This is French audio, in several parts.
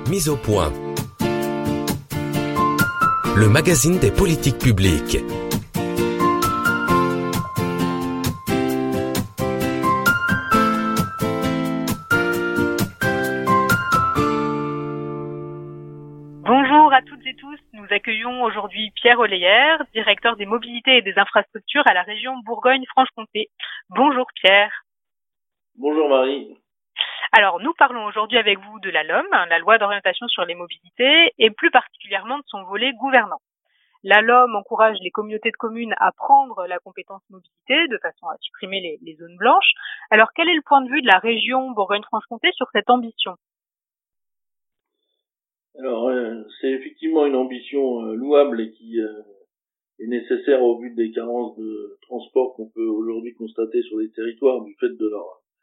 Mise au point. Le magazine des politiques publiques. Bonjour à toutes et tous, nous accueillons aujourd'hui Pierre Oléière, directeur des mobilités et des infrastructures à la région Bourgogne-Franche-Comté. Bonjour Pierre. Bonjour Marie. Alors nous parlons aujourd'hui avec vous de la LOM, la loi d'orientation sur les mobilités, et plus particulièrement de son volet gouvernant. La LOM encourage les communautés de communes à prendre la compétence mobilité de façon à supprimer les zones blanches. Alors quel est le point de vue de la région Bourgogne-Franche-Comté sur cette ambition ? Alors, c'est effectivement une ambition louable et qui est nécessaire au vu des carences de transport qu'on peut aujourd'hui constater sur les territoires du fait de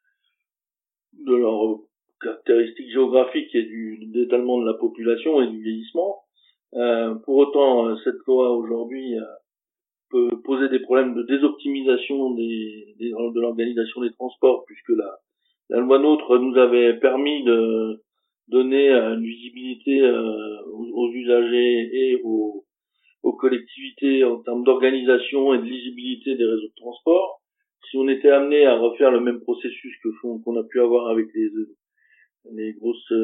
leur caractéristiques géographiques et du d'étalement de la population et du vieillissement. Pour autant, cette loi aujourd'hui peut poser des problèmes de désoptimisation de l'organisation des transports, puisque la loi NOTRe nous avait permis de donner une visibilité aux usagers et aux collectivités en termes d'organisation et de lisibilité des réseaux de transport. Si on était amené à refaire le même processus qu'on a pu avoir avec les grosses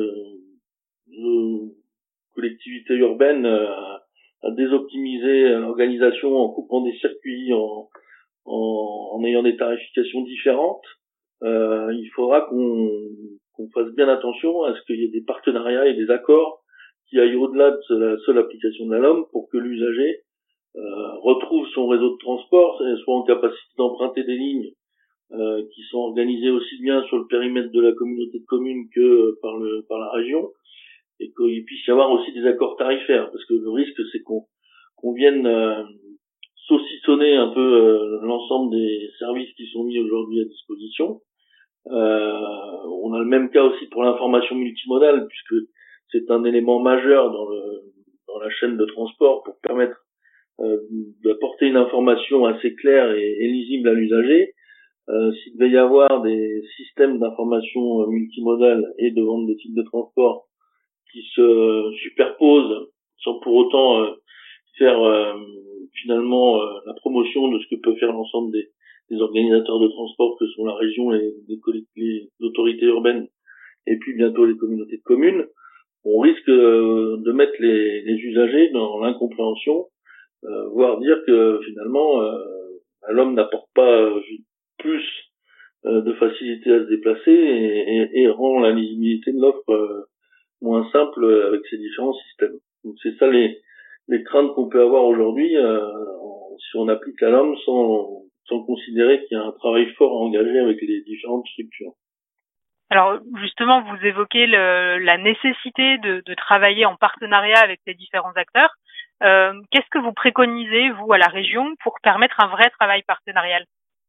collectivités urbaines, à désoptimiser l'organisation en coupant des circuits, en ayant des tarifications différentes, il faudra qu'on fasse bien attention à ce qu'il y ait des partenariats et des accords qui aillent au-delà de la seule application de la LOM pour que l'usager retrouve son réseau de transport, soit en capacité d'emprunter des lignes qui sont organisées aussi bien sur le périmètre de la communauté de communes que par la région, et qu'il puisse y avoir aussi des accords tarifaires, parce que le risque c'est qu'on vienne saucissonner un peu l'ensemble des services qui sont mis aujourd'hui à disposition. On a le même cas aussi pour l'information multimodale, puisque c'est un élément majeur dans la chaîne de transport pour permettre d'apporter une information assez claire et lisible à l'usager. S'il devait y avoir des systèmes d'information multimodale et de vente de types de transport qui se superposent sans pour autant faire finalement la promotion de ce que peut faire l'ensemble des organisateurs de transport que sont la région, les autorités urbaines et puis bientôt les communautés de communes, on risque de mettre les usagers dans l'incompréhension, voire dire que finalement l'homme n'apporte pas plus de facilité à se déplacer et rend la lisibilité de l'offre moins simple avec ces différents systèmes. Donc c'est ça les craintes qu'on peut avoir aujourd'hui si on applique la LOM sans considérer qu'il y a un travail fort à engager avec les différentes structures. Alors justement, vous évoquez la nécessité de travailler en partenariat avec ces différents acteurs. Qu'est-ce que vous préconisez, vous, à la région, pour permettre un vrai travail partenarial ?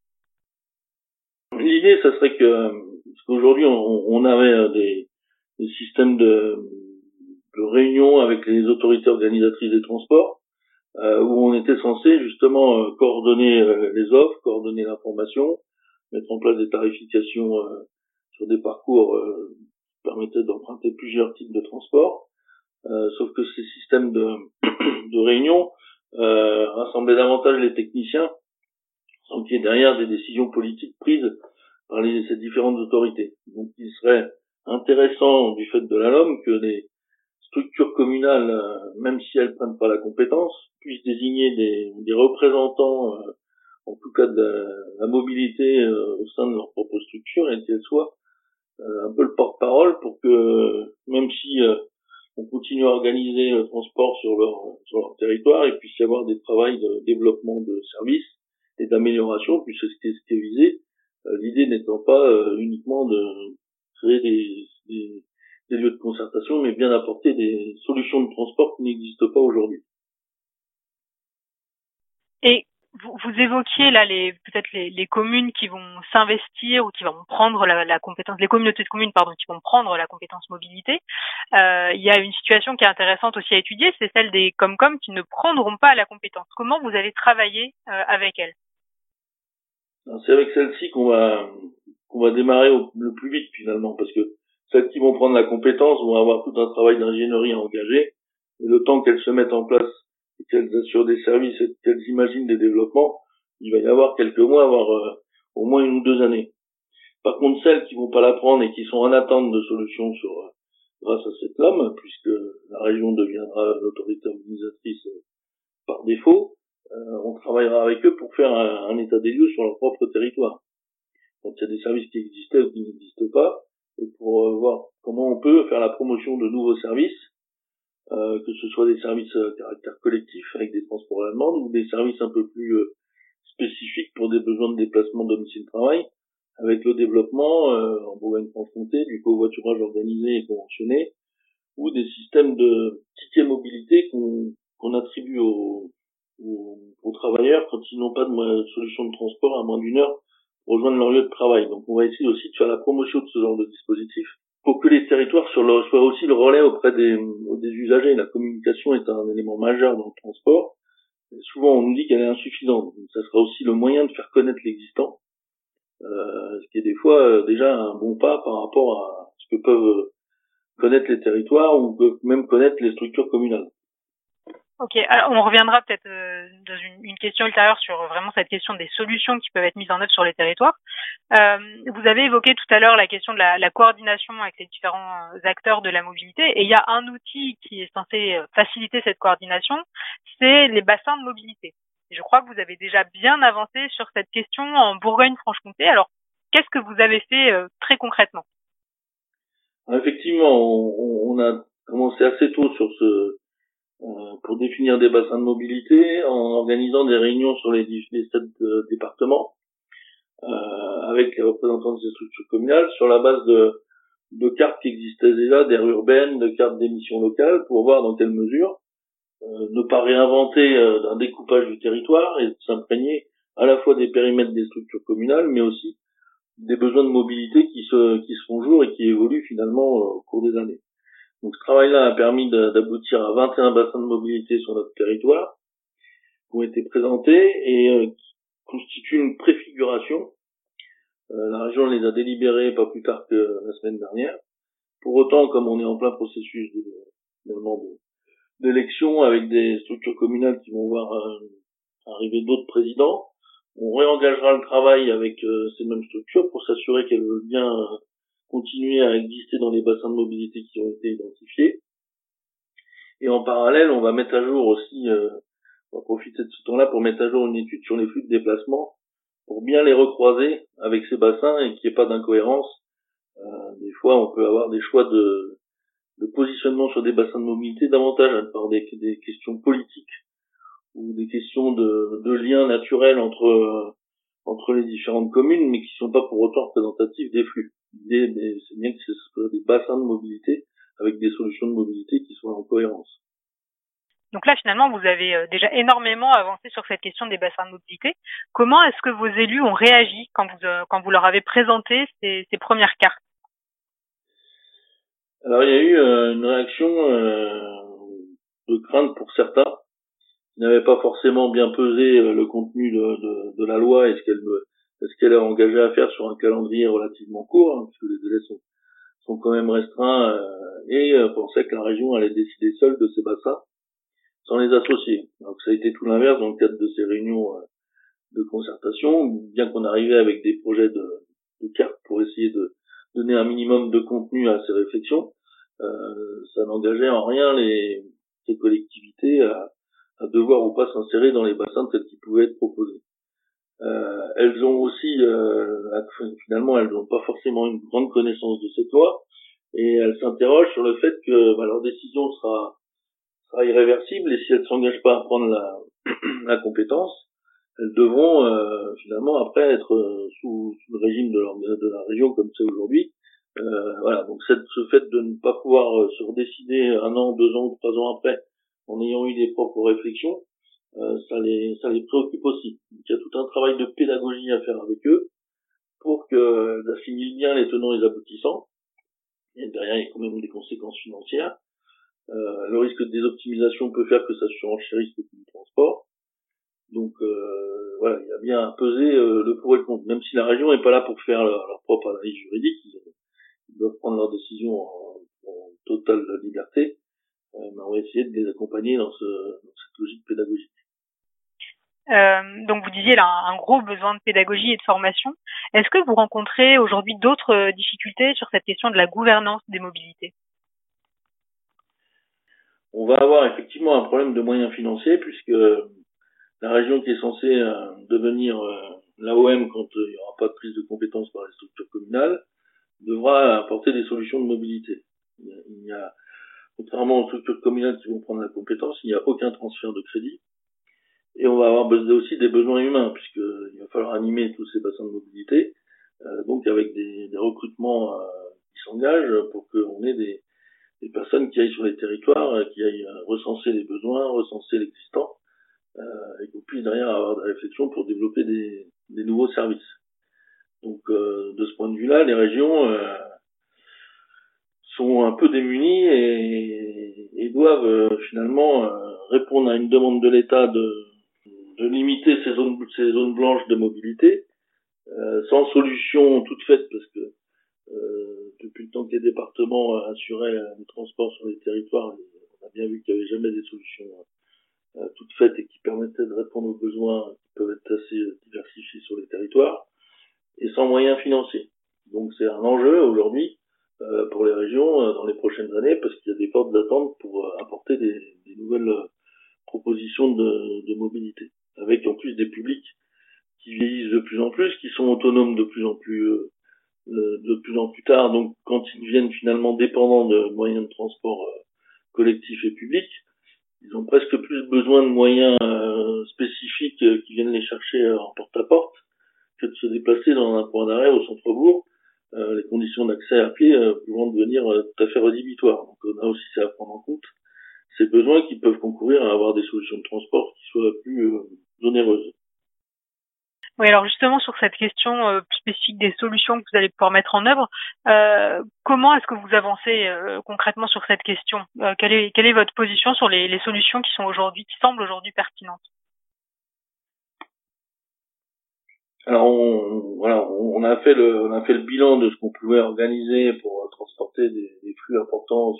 L'idée, ça serait parce qu'aujourd'hui, on avait des systèmes de réunion avec les autorités organisatrices des transports, où on était censé justement coordonner les offres, coordonner l'information, mettre en place des tarifications sur des parcours qui permettaient d'emprunter plusieurs types de transports. Sauf que ces systèmes de réunion rassemblaient davantage les techniciens, sans qu'il y ait derrière des décisions politiques prises par ces différentes autorités. Donc il serait intéressant, du fait de la LOM, que les structures communales, même si elles prennent pas la compétence, puissent désigner des représentants, en tout cas de la mobilité au sein de leur propre structure, et qu'elles soient un peu le porte-parole pour que, même si on continue à organiser le transport sur leur territoire, il puisse y avoir des travaux de développement de services et d'amélioration, puisque c'est ce qui est visé. L'idée n'étant pas uniquement de créer des lieux de concertation, mais bien d'apporter des solutions de transport qui n'existent pas aujourd'hui. Et vous évoquiez là peut-être les communes qui vont s'investir ou qui vont prendre la compétence, les communautés de communes qui vont prendre la compétence mobilité. Il y a une situation qui est intéressante aussi à étudier, c'est celle des Comcom qui ne prendront pas la compétence. Comment vous allez travailler avec elles ? C'est avec celle-ci qu'on va démarrer le plus vite finalement, parce que Celles qui vont prendre la compétence vont avoir tout un travail d'ingénierie à engager. Et le temps qu'elles se mettent en place et qu'elles assurent des services et qu'elles imaginent des développements, il va y avoir quelques mois, voire au moins 1 ou 2 années. Par contre, celles qui vont pas la prendre et qui sont en attente de solutions grâce à cette LOM, puisque la région deviendra l'autorité organisatrice par défaut, on travaillera avec eux pour faire un état des lieux sur leur propre territoire. Donc il y a des services qui existaient ou qui n'existent pas, et pour voir comment on peut faire la promotion de nouveaux services, que ce soit des services à caractère collectif avec des transports à la demande ou des services un peu plus spécifiques pour des besoins de déplacement domicile-travail, avec le développement en Bourgogne-Franche-Comté du covoiturage organisé et conventionné, ou des systèmes de tickets mobilité qu'on attribue aux travailleurs quand ils n'ont pas de solution de transport à moins d'1 heure pour rejoindre leur lieu de travail. Donc on va essayer aussi de faire la promotion de ce genre de dispositif pour que les territoires soient aussi le relais auprès des usagers. La communication est un élément majeur dans le transport. Et souvent on nous dit qu'elle est insuffisante. Donc ça sera aussi le moyen de faire connaître l'existant, ce qui est des fois déjà un bon pas par rapport à ce que peuvent connaître les territoires ou peuvent même connaître les structures communales. Ok, alors on reviendra peut-être dans une question ultérieure sur vraiment cette question des solutions qui peuvent être mises en œuvre sur les territoires. Vous avez évoqué tout à l'heure la question de la coordination avec les différents acteurs de la mobilité, et il y a un outil qui est censé faciliter cette coordination, c'est les bassins de mobilité. Et je crois que vous avez déjà bien avancé sur cette question en Bourgogne-Franche-Comté. Alors, qu'est-ce que vous avez fait très concrètement? Effectivement, on a commencé assez tôt sur pour définir des bassins de mobilité en organisant des réunions sur les 7 départements avec les représentants de ces structures communales sur la base de cartes qui existaient déjà, d'aires urbaines, de cartes d'émissions locales, pour voir dans quelle mesure ne pas réinventer un découpage du territoire et de s'imprégner à la fois des périmètres des structures communales, mais aussi des besoins de mobilité qui se font jour et qui évoluent finalement au cours des années. Donc ce travail-là a permis d'aboutir à 21 bassins de mobilité sur notre territoire qui ont été présentés et qui constituent une préfiguration. La région les a délibérés pas plus tard que la semaine dernière. Pour autant, comme on est en plein processus d'élection avec des structures communales qui vont voir arriver d'autres présidents, on réengagera le travail avec ces mêmes structures pour s'assurer qu'elles veulent bien continuer à exister dans les bassins de mobilité qui ont été identifiés. Et en parallèle, on va mettre à jour aussi, on va profiter de ce temps-là pour mettre à jour une étude sur les flux de déplacement pour bien les recroiser avec ces bassins et qu'il n'y ait pas d'incohérence. Des fois, on peut avoir des choix de positionnement sur des bassins de mobilité davantage par des questions politiques ou des questions de liens naturels entre les différentes communes, mais qui sont pas pour autant représentatifs des flux. L'idée, c'est bien que ce soit des bassins de mobilité avec des solutions de mobilité qui soient en cohérence. Donc là, finalement, vous avez déjà énormément avancé sur cette question des bassins de mobilité. Comment est-ce que vos élus ont réagi quand vous leur avez présenté ces premières cartes? Alors, il y a eu une réaction de crainte pour certains qui n'avaient pas forcément bien pesé le contenu de la loi et ce qu'elle a engagé à faire sur un calendrier relativement court, hein, puisque les délais sont quand même restreints, et pensaient que la région allait décider seule de ces bassins sans les associer. Donc ça a été tout l'inverse dans le cadre de ces réunions de concertation, bien qu'on arrivait avec des projets de cartes pour essayer de donner un minimum de contenu à ces réflexions, ça n'engageait en rien ces collectivités à devoir ou pas s'insérer dans les bassins tels qu'ils pouvaient être proposés. Elles ont aussi, finalement, elles n'ont pas forcément une grande connaissance de cette loi, et elles s'interrogent sur le fait que leur décision sera irréversible, et si elles ne s'engagent pas à prendre la compétence, elles devront finalement après être sous le régime de la région comme c'est aujourd'hui. Voilà, donc ce fait de ne pas pouvoir se redécider 1 an, 2 ans ou 3 ans après, en ayant eu des propres réflexions, ça les préoccupe aussi. Donc, il y a tout un travail de pédagogie à faire avec eux pour qu'elles assimilent bien les tenants et les aboutissants. Et derrière, il y a quand même des conséquences financières. Le risque de désoptimisation peut faire que ça surenchérisse le coût du transport. Donc voilà, il y a bien à peser le pour et le contre. Même si la région n'est pas là pour faire leur propre analyse juridique, doivent prendre leurs décisions en totale liberté, mais on va essayer de les accompagner dans cette logique pédagogique. Donc vous disiez là un gros besoin de pédagogie et de formation. Est-ce que vous rencontrez aujourd'hui d'autres difficultés sur cette question de la gouvernance des mobilités ? On va avoir effectivement un problème de moyens financiers puisque la région qui est censée devenir l'AOM quand il n'y aura pas de prise de compétences par les structures communales devra apporter des solutions de mobilité. Il y a, contrairement aux structures communales qui vont prendre la compétence, il n'y a aucun transfert de crédit. Et on va avoir aussi des besoins humains, puisqu'il va falloir animer tous ces bassins de mobilité, donc avec des recrutements qui s'engagent pour qu'on ait des personnes qui aillent sur les territoires, qui aillent recenser les besoins, recenser l'existant, et qu'on puisse derrière avoir des réflexions pour développer des nouveaux services. Donc de ce point de vue-là, les régions sont un peu démunies et doivent finalement répondre à une demande de l'État de limiter ces zones blanches de mobilité, sans solution toute faite, parce que depuis le temps que les départements assuraient le transport sur les territoires, on a bien vu qu'il n'y avait jamais des solutions toutes faites et qui permettaient de répondre aux besoins qui peuvent être assez diversifiés sur les territoires, et sans moyens financiers. Donc c'est un enjeu aujourd'hui pour les régions dans les prochaines années, parce qu'il y a des fortes attentes pour apporter des nouvelles propositions de mobilité, avec en plus des publics qui vieillissent de plus en plus, qui sont autonomes de plus en plus tard, donc quand ils deviennent finalement dépendants de moyens de transport collectifs et publics, ils ont presque plus besoin de moyens spécifiques qui viennent les chercher en porte-à-porte que de se déplacer dans un point d'arrêt au centre-bourg, les conditions d'accès à pied pouvant devenir tout à fait rédhibitoires. Donc on a aussi ça à prendre en compte, ces besoins qui peuvent concourir à avoir des solutions de transport qui soient plus onéreuses. Oui, alors justement sur cette question spécifique des solutions que vous allez pouvoir mettre en œuvre, comment est-ce que vous avancez concrètement sur cette question ? Quelle est votre position sur les solutions qui semblent aujourd'hui pertinentes ? Alors on a fait le bilan de ce qu'on pouvait organiser pour transporter des flux importants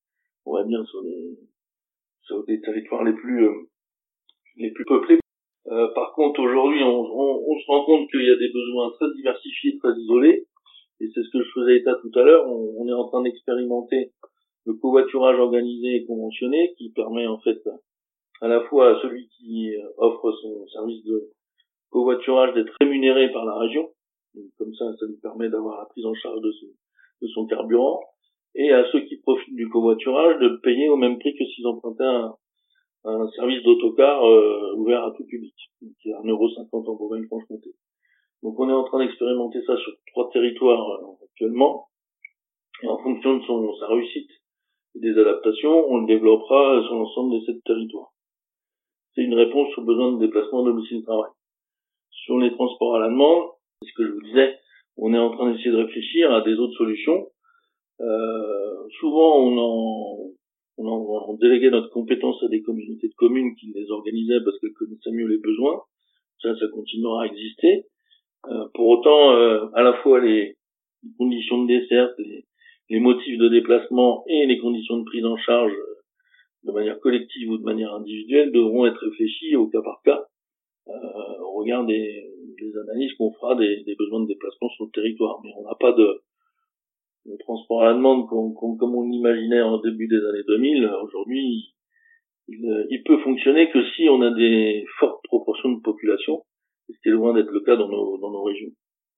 sur les territoires les plus peuplés. Par contre, aujourd'hui, on se rend compte qu'il y a des besoins très diversifiés, très isolés, et c'est ce que je faisais état tout à l'heure. On est en train d'expérimenter le covoiturage organisé et conventionné, qui permet en fait à la fois à celui qui offre son service de covoiturage d'être rémunéré par la région, donc comme ça lui permet d'avoir la prise en charge de son carburant, et à ceux qui profitent du covoiturage de payer au même prix que s'ils empruntaient un service d'autocar ouvert à tout public, qui est 1,50 € en Bourgogne-Franche-Comté. Donc on est en train d'expérimenter ça sur 3 territoires actuellement, et en fonction de sa réussite et des adaptations, on le développera sur l'ensemble de 7 territoires. C'est une réponse aux besoins de déplacement domicile-travail. Sur les transports à la demande, c'est ce que je vous disais, on est en train d'essayer de réfléchir à des autres solutions. Souvent on déléguait notre compétence à des communautés de communes qui les organisaient parce qu'elles connaissaient mieux les besoins. Ça continuera à exister. Pour autant, à la fois les conditions de desserte, les motifs de déplacement et les conditions de prise en charge de manière collective ou de manière individuelle devront être réfléchis au cas par cas au regard des analyses qu'on fera des besoins de déplacement sur le territoire. Mais on n'a pas de transport à la demande comme on l'imaginait en début des années 2000. Aujourd'hui, il peut fonctionner que si on a des fortes proportions de population, ce qui est loin d'être le cas dans nos régions.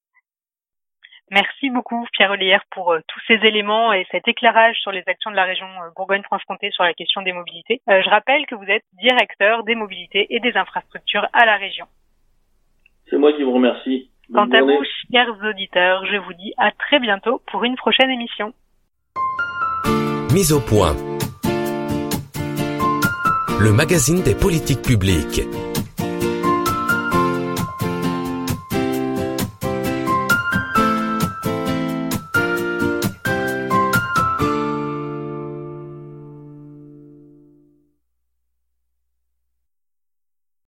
Merci beaucoup Pierre Ollière pour tous ces éléments et cet éclairage sur les actions de la région Bourgogne-Franche-Comté sur la question des mobilités. Je rappelle que vous êtes directeur des mobilités et des infrastructures à la région. C'est moi qui vous remercie. Quant à vous, chers auditeurs, je vous dis à très bientôt pour une prochaine émission. Mise au point. Le magazine des politiques publiques.